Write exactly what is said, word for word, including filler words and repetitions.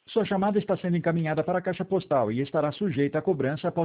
Sua chamada está sendo encaminhada para a caixa postal e estará sujeita a cobrança após